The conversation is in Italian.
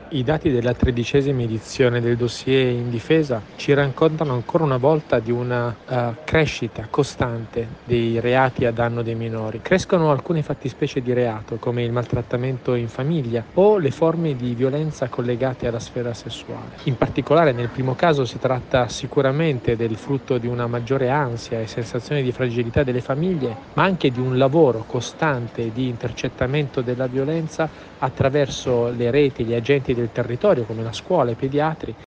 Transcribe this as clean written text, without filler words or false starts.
I dati della 13ª edizione del dossier in difesa ci raccontano ancora una volta di una crescita costante dei reati a danno dei minori. Crescono alcune fattispecie di reato, come il maltrattamento in famiglia o le forme di violenza collegate alla sfera sessuale. In particolare, nel primo caso si tratta sicuramente del frutto di una maggiore ansia e sensazione di fragilità delle famiglie, ma anche di un lavoro costante di intercettamento della violenza attraverso le reti, gli agenti del territorio come la scuola, i pediatri